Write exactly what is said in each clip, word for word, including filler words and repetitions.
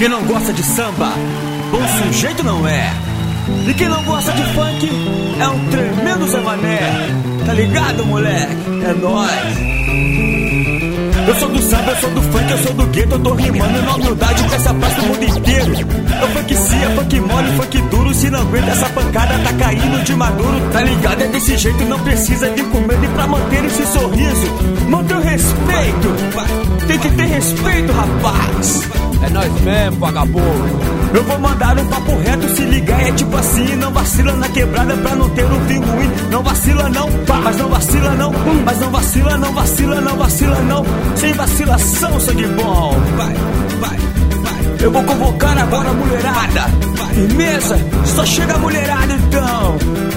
Quem não gosta de samba, bom sujeito não é. E quem não gosta de funk é um tremendo Zé Mané. Tá ligado, moleque? É nóis. Eu sou do samba, eu sou do funk, eu sou do gueto. Eu tô rimando na humildade pra essa praça do mundo inteiro. Eu funk cia, funk mole, funk duro. Se não aguenta essa pancada, tá caindo de maduro. Tá ligado? É desse jeito, não precisa de comer. E pra manter esse sorriso, manter o respeito. Tem que ter respeito, rapaz. É nós mesmo, vagabundo. Eu vou mandar um papo reto, se ligar, é tipo assim. Não vacila na quebrada pra não ter um fim ruim. Não vacila não, mas não vacila não. Mas não vacila, não vacila, não vacila não. Sem vacilação, sangue bom. Vai, vai, vai. Eu vou convocar agora a mulherada. Firmeza, só chega a mulherada então.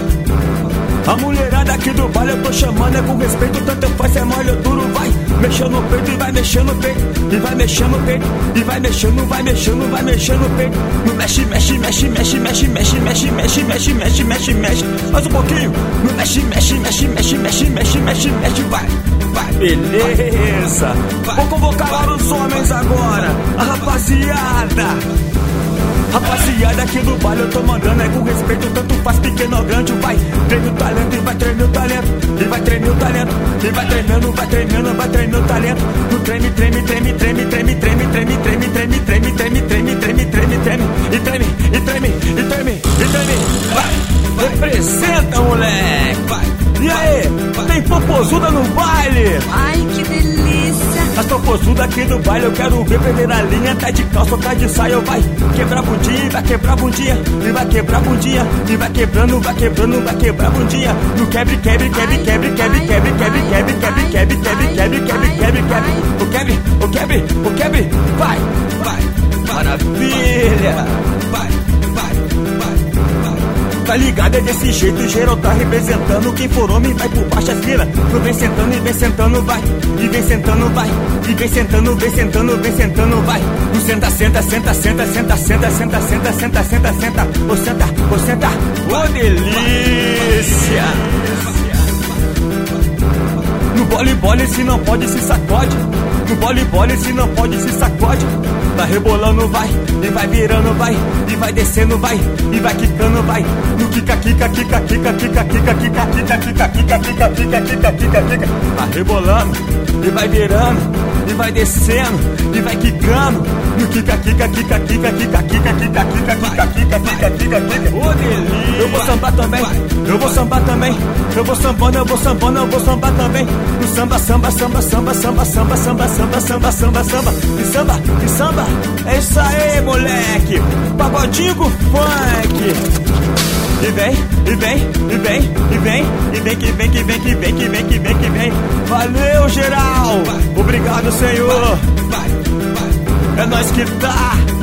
A mulherada aqui do baile eu tô chamando, é com respeito, tanto faz se é mole ou duro, vai mexendo no peito e vai mexendo no peito, e vai mexendo no peito, e vai mexendo, vai mexendo, vai mexendo no peito. No mexe, mexe, mexe, mexe, mexe, mexe, mexe, mexe, mexe, mexe, mexe, mexe. Mais um pouquinho. No mexe, mexe, mexe, mexe, mexe, mexe, mexe, mexe, vai, vai. Beleza. Vou convocar lá os homens agora, a rapaziada. Rapaziada aqui do baile eu tô mandando, é com respeito, tanto faz pequeno ou grande, vai treine o talento e vai treine o talento, e vai treine o talento, e vai treinando, vai treinando, vai treinando o talento. No treme, treme, treme, treme, treme, treme, treme, treme, treme, treme, treme, treme, treme, treme, treme, e treme, e treme, e treme, e treme, vai, representa, moleque, vai. E aí, tem popozuda no baile? Ai, que delícia. As popozudas aqui do baile eu quero ver perder a linha. Tá de calça, tá de saia, vai quebrar bundinha, vai quebrar bundinha, e vai quebrar bundinha, e vai quebrando, vai quebrando, vai quebrar bundinha. No quebre, quebre, quebre, quebre, quebre, quebre, quebre, quebre, quebre, quebre, quebre, quebre, quebre, quebre, quebre. O quebre, o quebre, o quebre, vai, vai, maravilha, vai, vai, vai. Tá ligado, é desse jeito, geral tá representando. Quem for homem vai por baixo as filas. Tu vem sentando e vem sentando, vai. E vem sentando, vai. E vem sentando, vem sentando, vem sentando, vai. Tu senta, senta, senta, senta, senta, senta, senta, senta, senta, senta, senta. Ô senta, ô senta, ô delícia. No bole, bole, se não pode, se sacode. No bole, bole, se não pode, se sacode. Tá rebolando, vai, e vai virando, vai, e vai descendo, vai, e vai quicando, vai. No quica, quica, quica, quica, quica, quica, quica, quica, quica, quica, quica, quica, quica, quica, quica. Tá rebolando, e vai virando, e vai descendo, e vai quicando. No quica, quica, quica, quica, quica, quica, quica, quica, quica, quica, quica, quica, quica. Ô delícia. Eu vou sambar também, eu vou sambar também. Eu vou sambando, eu vou sambando, eu vou sambar também. No samba, samba, samba, samba, samba, samba, samba, samba, samba, samba, samba. E samba, e samba. É isso aí, moleque. Pagodinho com funk. E vem, e vem, e vem, e vem, e vem, que vem, que vem, que vem, que vem, que vem, que vem. Valeu, geral. Obrigado, Senhor. É nós que tá.